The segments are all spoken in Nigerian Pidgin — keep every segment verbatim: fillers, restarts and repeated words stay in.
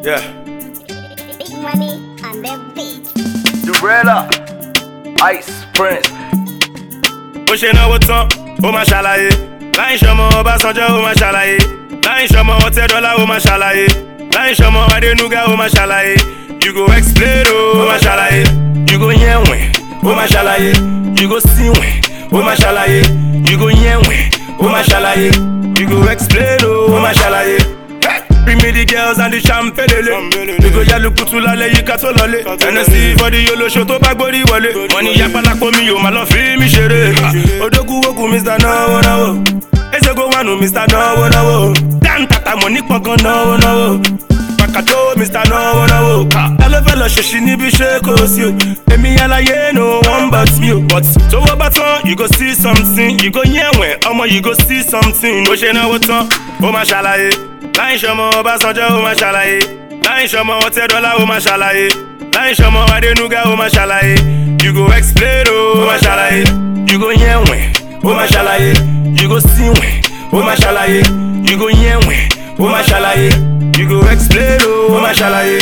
Yeah. Big money on the beat. Durella, Ice Prince. Bó ṣe náwó tán, ó máa ṣàlàyé. Láì ṣọmọ Ọbásanjọ́, ó máa ṣàlàyé. Láì ṣọmọ Ọ̀tẹ́dọ́lá, ó máa ṣàlàyé. Láì ṣọmọ Adénúgà, ó máa ṣàlàyé. You go explain, ó máa ṣàlàyé. You go yẹ̀wẹ̀, ó máa ṣàlàyé. You go síwẹ̀, ó máa ṣàlàyé. You go yẹ̀wẹ̀, ó máa ṣàlàyé. You go explain, ó máa ṣàlàyé. Bring me the girls and the champagne. We go yalu kutu lálẹ́ yìí ká tó lọlé. Tennessee for the yolo show tó bá gbórí wọlé. Wọ́n ní yapalapo mi yóò máa lọ fi mi ṣeré. Odogun wogun Mister Náwó Náwó. Ezego wanu Mister Náwó Náwó. Dáńtàtà mọ̀ ní pọ̀ngàn náwó náwó. Pàkàtó Mister Náwó Náwó. Ẹlẹ́fẹ́ lọ ṣèṣì níbi ṣé kò sí o. Èmi aláyé no one but me o. But tówó bá tán, you go see something. You go yẹ̀wẹ̀, ọmọ you go see something. Bó ṣe náwó tán, ó máa ṣàlàyé. Láì ṣọmọ Ọbásanjọ́, ó máa ṣàlàyé. Láì ṣọmọ Ọ̀tẹ́dọ́lá, ó máa ṣàlàyé. Láì ṣọmọ Adénúgà, ó máa ṣàlàyé. You go explain, ó máa ṣàlàyé. You go yẹ̀wẹ̀, ó máa ṣàlàyé. You go síwẹ̀, ó máa ṣàlàyé. You go yẹ̀wẹ̀, ó máa ṣàlàyé. You go explain, ó máa ṣàlàyé.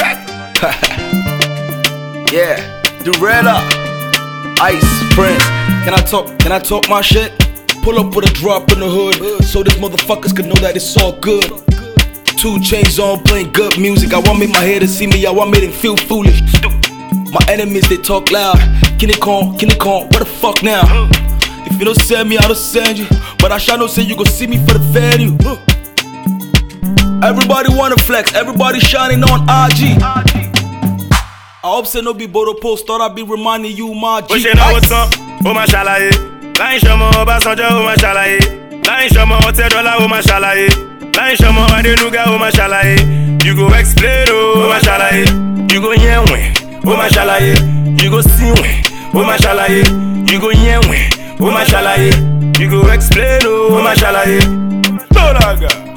Yeah, Durella, Ice Prince. Can I talk? Can I talk my shit? Pull up with a drop in the hood, so these motherfuckers can know that it's all good. Two chains on, playing good music. I want me my head to see me, I want me to feel foolish. My enemies, they talk loud. Kenny Con, Kenny Con, what the fuck now? If you don't send me, I don't send you. But I shall not say you gon' see me for the venue. Everybody wanna flex, everybody shining on I G. I hope say no be Bodo Post, thought I'd be reminding you my G. Bó ṣe náwó tán, ó máa ṣàlàyé. Láì ṣọmọ Ọbásanjọ́, ó máa ṣàlàyé. Láì ṣọmọ Ọ̀tẹ́dọ́lá, ó máa ṣàlàyé. Láì ṣọmọ Adénúgà, ó máa ṣàlàyé. You go explain, ó máa ṣàlàyé. You go yẹ̀wẹ̀, ó máa ṣàlàyé. You go síwẹ̀, ó máa ṣàlàyé. You go yẹ̀wẹ̀, ó máa ṣàlàyé. You go explain, ó máa ṣàlàyé. Tó lága.